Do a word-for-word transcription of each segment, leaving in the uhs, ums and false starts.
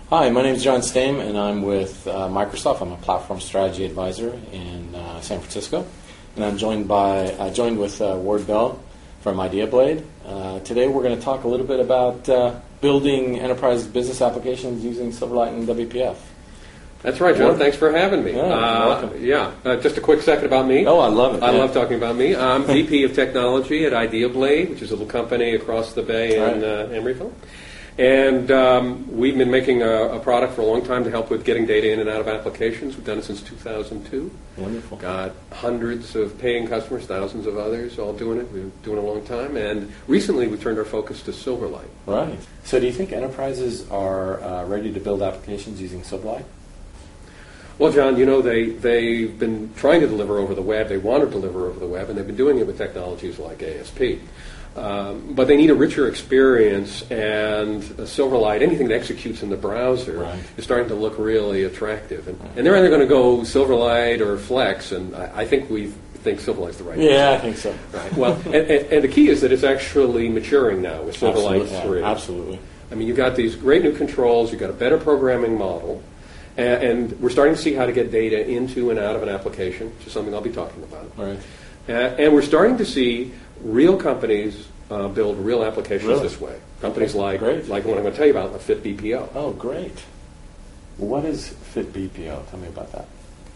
Hi, my name is John Stame, and I'm with uh, Microsoft. I'm a platform strategy advisor in uh, San Francisco, and I'm joined by uh, joined with uh, Ward Bell from IdeaBlade. Uh, today, we're going to talk a little bit about uh, building enterprise business applications using Silverlight and W P F. That's right, John. Thanks for having me. Yeah, uh, welcome. yeah. Uh, just a quick second about me. Oh, I love it. I yeah. love talking about me. I'm V P of Technology at IdeaBlade, which is a little company across the bay in Right. uh, Emeryville. And um, we've been making a, a product for a long time to help with getting data in and out of applications. We've done it since two thousand two. Wonderful. Got hundreds of paying customers, thousands of others all doing it. We've been doing it a long time. And recently we turned our focus to Silverlight. Right. So do you think enterprises are uh, ready to build applications using Silverlight? Well, John, you know, they, they've been trying to deliver over the web. They want to deliver over the web, and they've been doing it with technologies like A S P. Um, but they need a richer experience, and a Silverlight, anything that executes in the browser, Right. is starting to look really attractive. And, and they're either going to go Silverlight or Flex, and I, I think we think Silverlight's the right Yeah, I choice. think so. Right. Well, and, and, and the key is that it's actually maturing now with Silverlight Absolutely, yeah, three. absolutely. I mean, you've got these great new controls, you've got a better programming model, and, and we're starting to see how to get data into and out of an application, which is something I'll be talking about. Right. Uh, and we're starting to see real companies uh, build real applications Really? this way. Companies like Great. like what I'm going to tell you about, the Fit B P O. Oh, great. What is Fit B P O? Tell me about that.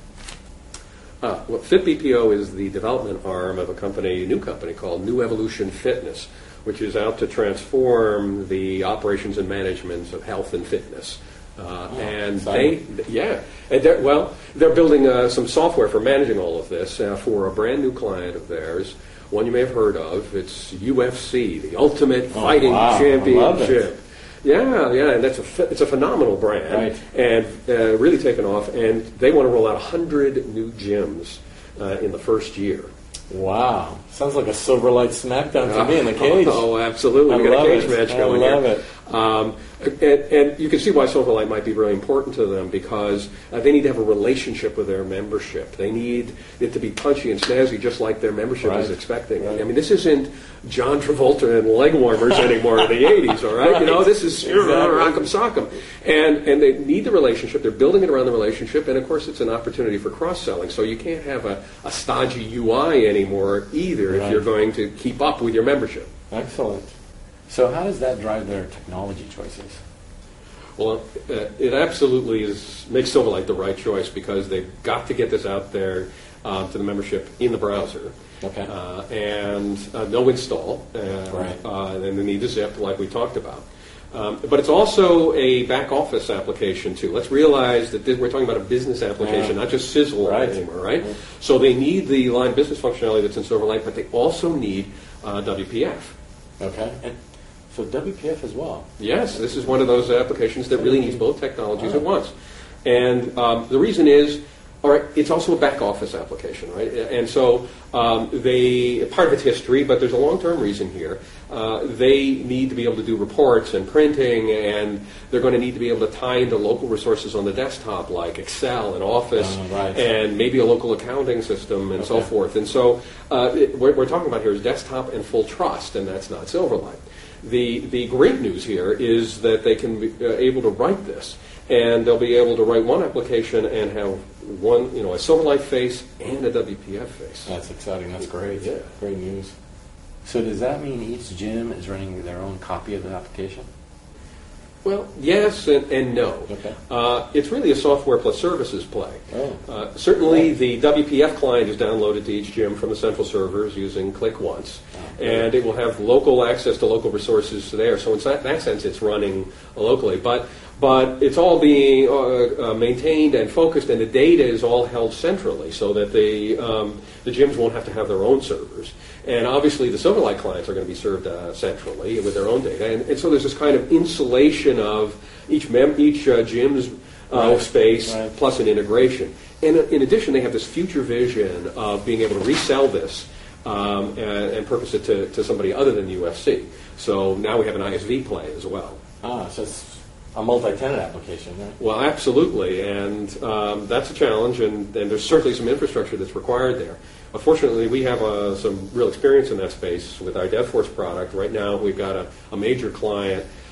Uh, well, Fit B P O is the development arm of a company, a new company called New Evolution Fitness, which is out to transform the operations and management of health and fitness. Uh, Oh, and exciting. they, yeah, and they're, well, they're building uh, some software for managing all of this uh, for a brand new client of theirs, one you may have heard of. It's U F C, the Ultimate Oh, Fighting wow. I love Championship. it. Yeah, yeah, and that's a ph- it's a phenomenal brand, Right. and uh, really taken off. And they want to roll out one hundred new gyms uh, in the first year. Wow. Sounds like a Silverlight smackdown to me in the cage. Oh, absolutely. I We got love a cage it. match I going love here. it. Um, and, and you can see why Silverlight might be really important to them, because uh, they need to have a relationship with their membership. They need it to be punchy and snazzy, just like their membership Right. is expecting. Right. I mean, this isn't John Travolta and leg warmers anymore in the eighties, all right? Right. You know, this is Exactly. rock'em sock'em. And, and they need the relationship. They're building it around the relationship, and of course it's an opportunity for cross-selling. So you can't have a, a stodgy U I anymore either Right. if you're going to keep up with your membership. Excellent. So how does that drive their technology choices? Well, uh, it absolutely is makes Silverlight the right choice, because they've got to get this out there uh, to the membership in the browser. Okay. Uh, and uh, no install. Uh, Right. uh, and they need to zip, like we talked about. Um, but it's also a back office application too. Let's realize that this, we're talking about a business application, Yeah. not just Sizzle Right. anymore, right? Right. So they need the line of business functionality that's in Silverlight, but they also need uh, W P F. Okay. And so W P F as well. Yes, this is one of those applications that really needs both technologies at once. And um, the reason is, all right, it's also a back office application, right? And so um, they, part of its history, but there's a long-term reason here. Uh, they need to be able to do reports and printing, and they're going to need to be able to tie into local resources on the desktop like Excel and Office, Oh, right. and maybe a local accounting system and so Okay. forth. And so uh, it, what we're talking about here is desktop and full trust, and that's not Silverlight. The the great news here is that they can be uh, able to write this, and they'll be able to write one application and have one, you know, a Silverlight face and a W P F face. That's exciting. That's great. Yeah. Great news. So does that mean each gym is running their own copy of the application? Well, yes and, and no. Okay. Uh, it's really a software plus services play. Oh. Uh, certainly, the W P F client is downloaded to each gym from the central servers using Click Once, Oh, and it will have local access to local resources there. So in that, that sense, it's running locally. But but it's all being uh, uh, maintained and focused, and the data is all held centrally, so that the um, the gyms won't have to have their own servers. And obviously, the Silverlight clients are going to be served uh, centrally with their own data. And, and so there's this kind of insulation of each mem- each uh, gym's uh, Right. space Right. plus an integration. And uh, in addition, they have this future vision of being able to resell this um, and, and purpose it to, to somebody other than U F C. So now we have an I S V play as well. Ah, so it's a multi-tenant application, right? Well, absolutely, and um, that's a challenge, and, and there's certainly some infrastructure that's required there. Uh, fortunately, we have uh, some real experience in that space with our DevForce product. Right now, we've got a, a major client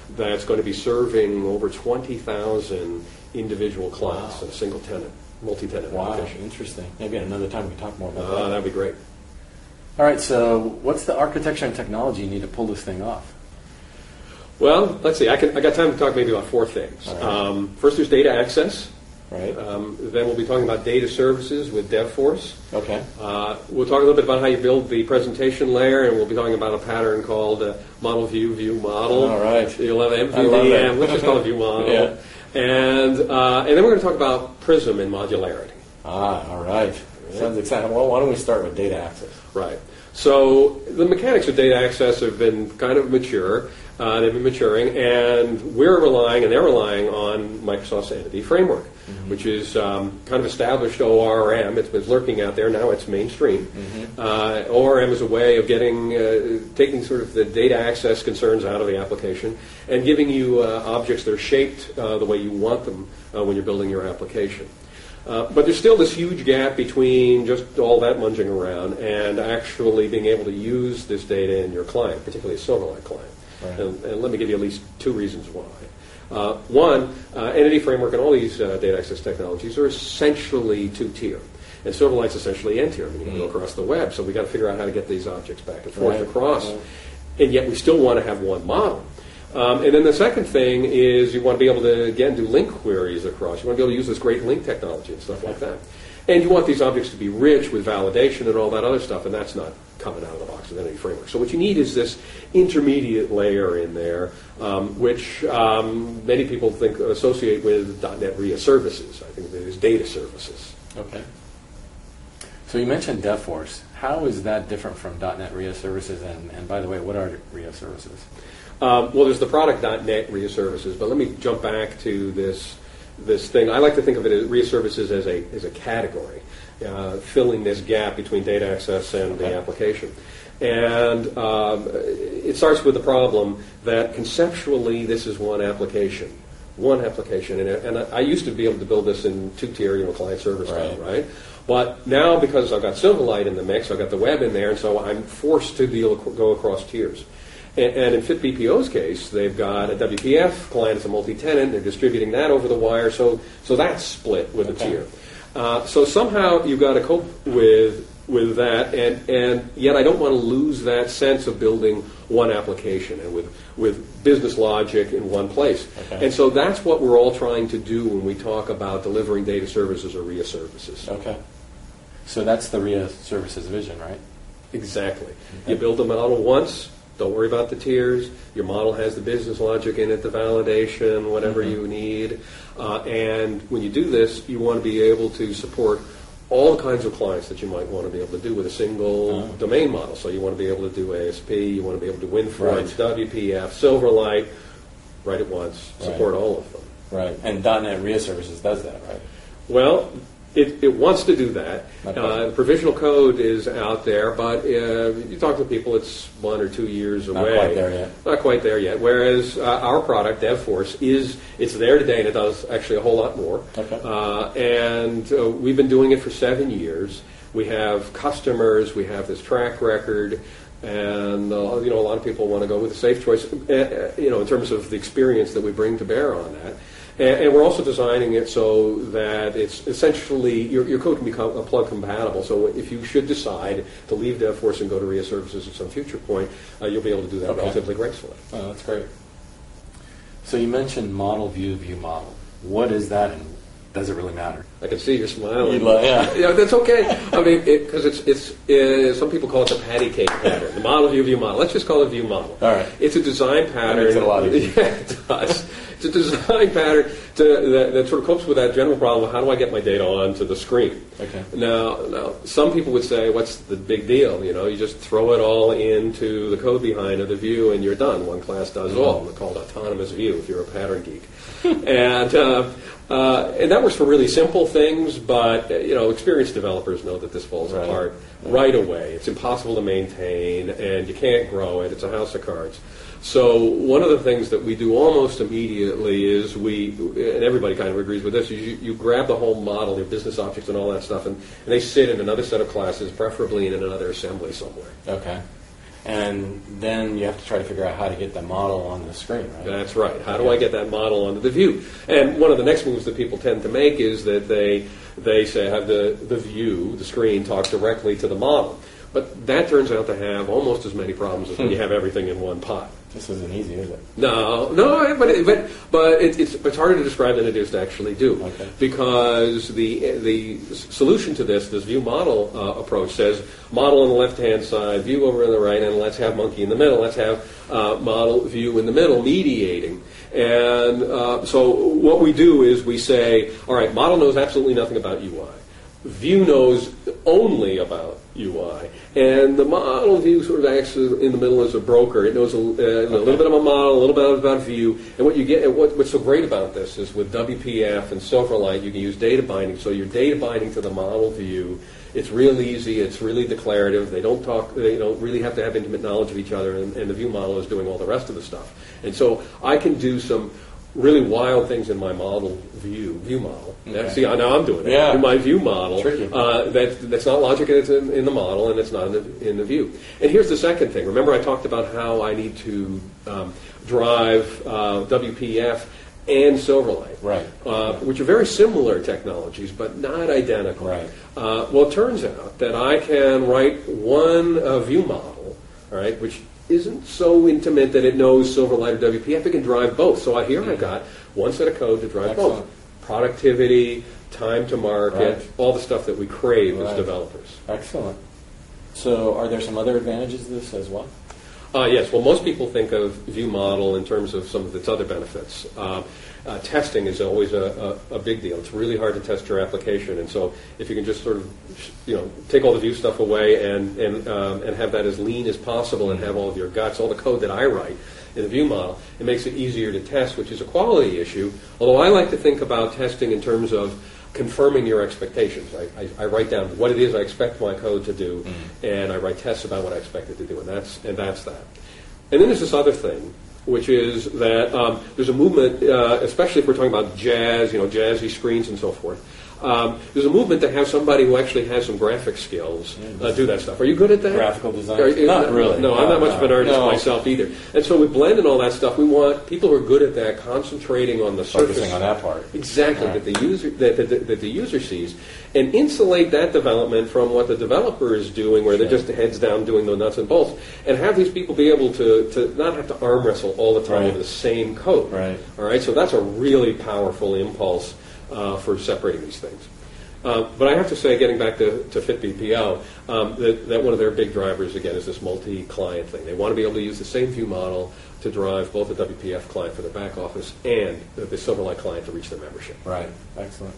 that's going to be serving over twenty thousand individual clients Wow. in a single tenant, multi-tenant Wow, application. interesting. Maybe another time we can talk more about Uh, that. that'd be great. All right, so what's the architecture and technology you need to pull this thing off? Well, let's see. I can. I got time to talk maybe about four things. All right. Um, first, there's data access. Right? Um, then we'll be talking about data services with DevForce. Okay. Uh, we'll talk a little bit about how you build the presentation layer, and we'll be talking about a pattern called uh, model view view model. All right. You'll have M V I love D, that. and let's just call it view model. Yeah. And uh, and then we're going to talk about Prism and modularity. Ah, all right. Sounds exciting. Well, why don't we start with data access? Right. So the mechanics of data access have been kind of mature. Uh, they've been maturing, and we're relying, and they're relying on Microsoft's Entity Framework, mm-hmm. which is um, kind of established O R M. It's been lurking out there. Now it's mainstream. Mm-hmm. Uh, O R M is a way of getting, uh, taking sort of the data access concerns out of the application and giving you uh, objects that are shaped uh, the way you want them uh, when you're building your application. Uh, but there's still this huge gap between just all that munging around and actually being able to use this data in your client, particularly a Silverlight client. Right. And, and let me give you at least two reasons why. Uh, one, uh, Entity Framework and all these uh, data access technologies are essentially two-tier. And Silverlight's essentially N-tier. I mean, you can go across the web, so we've got to figure out how to get these objects back and forth Right. across. Right. And yet we still want to have one model. Um, and then the second thing is you want to be able to, again, do link queries across. You want to be able to use this great link technology and stuff like that. And you want these objects to be rich with validation and all that other stuff, and that's not coming out of the box with Entity Framework. So what you need is this intermediate layer in there, um, which um, many people think associate with .NET R I A services. I think that is data services. Okay. So you mentioned DevForce. How is that different from .NET R I A services? And, and by the way, what are R I A services? Um, well, there's the product .NET R I A services, but let me jump back to this this thing. I like to think of it as R I A services as a as a category, uh, filling this gap between data access and Okay. the application. And um, it starts with the problem that conceptually this is one application, one application. And, and I, I used to be able to build this in two-tier, you know, client-server style, Right. right? But now because I've got Silverlight in the mix, I've got the web in there, and so I'm forced to deal go across tiers. And, and in FitBPO's case, they've got a W P F client, it's a multi-tenant, they're distributing that over the wire, so so that's split with Okay. a tier. Uh, so somehow you've got to cope with with that, and, and yet I don't want to lose that sense of building one application and with, with business logic in one place. Okay. And so that's what we're all trying to do when we talk about delivering data services or R I A services. Okay. So that's the R I A services vision, right? Exactly. You build the model once, don't worry about the tiers. Your model has the business logic in it, the validation, whatever Mm-hmm. you need. Uh, and when you do this, you want to be able to support all kinds of clients that you might want to be able to do with a single Oh. domain model. So you want to be able to do A S P, you want to be able to do WinFront, Right. W P F, Silverlight, write it once, support Right. all of them. Right. And .NET R I A services does that, right? Well, it, it wants to do that. Okay. Uh, the provisional code is out there, but uh, you talk to people, it's one or two years Not away. quite there yet. Not quite there yet. Whereas uh, our product, DevForce, is it's there today, and it does actually a whole lot more. Okay. Uh, and uh, we've been doing it for seven years. We have customers. We have this track record. And uh, you know, a lot of people want to go with the safe choice. Uh, you know, in terms of the experience that we bring to bear on that. And, and we're also designing it so that it's essentially your, your code can become a plug compatible. So if you should decide to leave DevForce and go to R I A services at some future point, uh, you'll be able to do that Okay. relatively gracefully. Oh, that's great. So you mentioned model view view model. What is that, and does it really matter? I can see you're smiling. You li- yeah. Yeah, that's okay. I mean, because it, it's it's uh, some people call it the patty cake pattern, the model view view model. Let's just call it view model. All right. It's a design pattern. makes it a lot easier. Yeah, it does. It's a design pattern to, that, that sort of copes with that general problem of how do I get my data onto the screen. Okay. Now, now, some people would say, what's the big deal? You know, you just throw it all into the code behind of the view and you're done. One class does it all. It's called autonomous view if you're a pattern geek. and uh, uh, and that works for really simple things, but uh, you know, experienced developers know that this falls Right. apart right away. It's impossible to maintain, and you can't grow it. It's a house of cards. So one of the things that we do almost immediately is we, and everybody kind of agrees with this, is you, you grab the whole model, your business objects and all that stuff, and, and they sit in another set of classes, preferably in another assembly somewhere. Okay. And then you have to try to figure out how to get the model on the screen, right? That's right. How do I get that model onto the view? And one of the next moves that people tend to make is that they they say have the, the view, the screen, talk directly to the model. But that turns out to have almost as many problems as when you have everything in one pot. This isn't easy, is it? No, no, but it, but but it, it's it's harder to describe than it is to actually do. Okay. Because the the solution to this, this view model uh, approach, says model on the left hand side, view over on the right, and let's have monkey in the middle. Let's have uh, model view in the middle, mediating. And uh, so what we do is we say, all right, model knows absolutely nothing about U I. View knows only about U I, and the model view sort of acts in the middle as a broker. It knows a, uh, okay. a little bit about model, a little bit about view, and what you get. And what, what's so great about this is with W P F and Silverlight, you can use data binding. So you're data binding to the model view. It's real easy. It's really declarative. They don't talk. They don't really have to have intimate knowledge of each other, and, and the view model is doing all the rest of the stuff. And so I can do some really wild things in my model view view model. Okay. See, now I'm doing it yeah. in my view model. Tricky. Uh, that, that's not logic, and it's in, in the model, and it's not in the, in the view. And here's the second thing. Remember, I talked about how I need to um, drive uh, W P F and Silverlight, right? Uh, which are very similar technologies, but not identical. Right. Uh, well, it turns out that I can write one uh, view model, all right, which isn't so intimate that it knows Silverlight or W P F. It can drive both. So I, here mm-hmm. I've got one set of code to drive Excellent. both. Productivity, time to market, right. all the stuff that we crave right. as developers. Excellent. So are there some other advantages to this as well? Uh, yes. Well, most people think of view model in terms of some of its other benefits. Uh, uh, testing is always a, a, a big deal. It's really hard to test your application, and so if you can just sort of, you know, take all the view stuff away and and um, and have that as lean as possible, and have all of your guts, all the code that I write in the view model, it makes it easier to test, which is a quality issue. Although I like to think about testing in terms of confirming your expectations. I, I, I write down what it is I expect my code to do, mm-hmm. and I write tests about what I expect it to do, and that's and that's that. And then there's this other thing, which is that um, there's a movement, uh, especially if we're talking about jazz, you know, jazzy screens and so forth. Um, there's a movement to have somebody who actually has some graphic skills uh, do that stuff. Are you good at that? Graphical design? Are you, not no, really. No, no, I'm not much no, of an artist no. myself either. And so with Blend and all that stuff, we want people who are good at that concentrating on the surface. Focusing on that part. Exactly, right. that the user that, that, that the user sees, and insulate that development from what the developer is doing, where sure. they're just heads down doing the nuts and bolts, and have these people be able to, to not have to arm wrestle all the time right. over the same code. Right. All right. So that's a really powerful impulse uh, for separating these things. Uh, but I have to say, getting back to, to FitBPO, um, that, that one of their big drivers, again, is this multi-client thing. They want to be able to use the same view model to drive both the W P F client for their back office and the, the Silverlight client to reach their membership. Right. Excellent.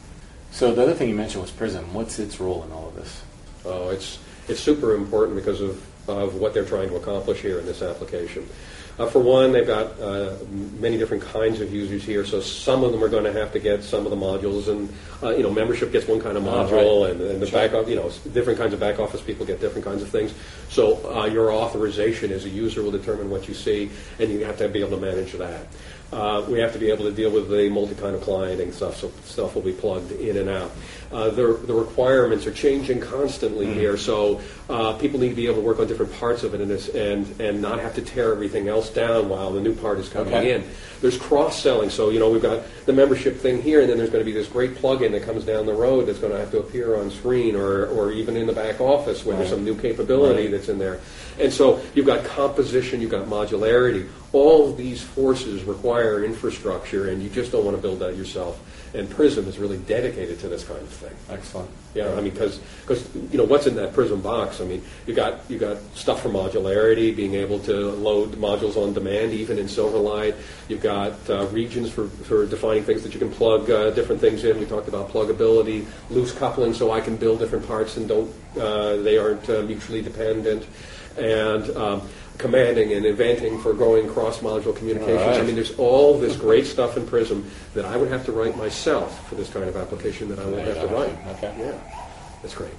So the other thing you mentioned was Prism. What's its role in all of this? Oh, it's it's super important because of, of what they're trying to accomplish here in this application. Uh, for one, they've got uh, many different kinds of users here, so some of them are going to have to get some of the modules, and uh, you know, membership gets one kind of module, oh, right. and, and the sure. back, you know, different kinds of back office people get different kinds of things. So uh, your authorization as a user will determine what you see, and you have to be able to manage that. Uh, we have to be able to deal with the multi-kind of clienting stuff, so stuff will be plugged in and out. Uh, the, the requirements are changing constantly mm-hmm. here, so uh, people need to be able to work on different parts of it and, and and not have to tear everything else down while the new part is coming okay. in. There's cross-selling, so you know we've got the membership thing here, and then there's going to be this great plug-in that comes down the road that's going to have to appear on screen or, or even in the back office where right. there's some new capability right. that's in there. And so you've got composition, you've got modularity. All of these forces require infrastructure, and you just don't want to build that yourself. And Prism is really dedicated to this kind of thing. Excellent. Yeah, I mean, because you know what's in that Prism box. I mean, you got you got stuff for modularity, being able to load modules on demand, even in Silverlight. You've got uh, regions for, for defining things that you can plug uh, different things in. We talked about pluggability, loose coupling, so I can build different parts and don't uh, they aren't uh, mutually dependent, and um, commanding and inventing for growing cross-module communications. Right. I mean, there's all this great stuff in Prism that I would have to write myself for this kind of application that I won't have to write. Okay. Yeah, that's great.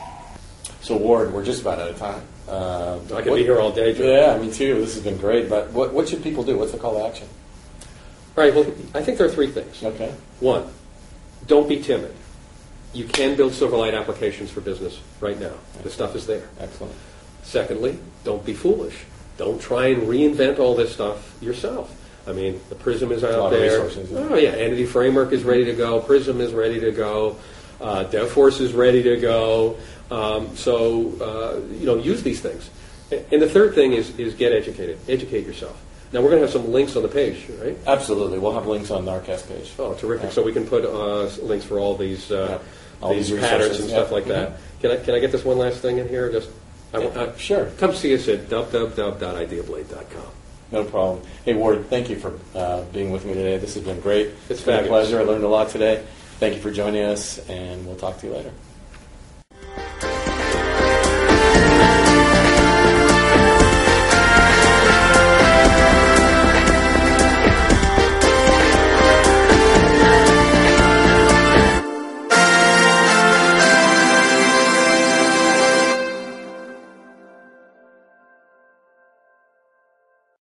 So, Ward, we're just about out of time. Uh, I could what, be here all day, Joe. Yeah, me too. This has been great. But what, what should people do? What's the call to action? All right, well, I think there are three things. Okay. One, don't be timid. You can build Silverlight applications for business right now. The stuff is there. Excellent. Secondly, don't be foolish. Don't try and reinvent all this stuff yourself. I mean, the Prism is a out lot of there. resources, yeah. Oh yeah, Entity Framework is ready to go. Prism is ready to go. Uh, DevForce is ready to go. Um, so uh, you know, use these things. And the third thing is is get educated. Educate yourself. Now we're going to have some links on the page, right? Absolutely, we'll have links on the Narcast page. Oh, terrific! Yeah. So we can put uh, links for all these uh, Yeah. All these these patterns resources, and yeah. stuff like that. Mhm. Can I can I get this one last thing in here? Just I, I, Sure. Come see us at w w w dot idea blade dot com. No problem. Hey, Ward, thank you for uh, being with me today. This has been great. It's been a fabulous. pleasure. I learned a lot today. Thank you for joining us, and we'll talk to you later.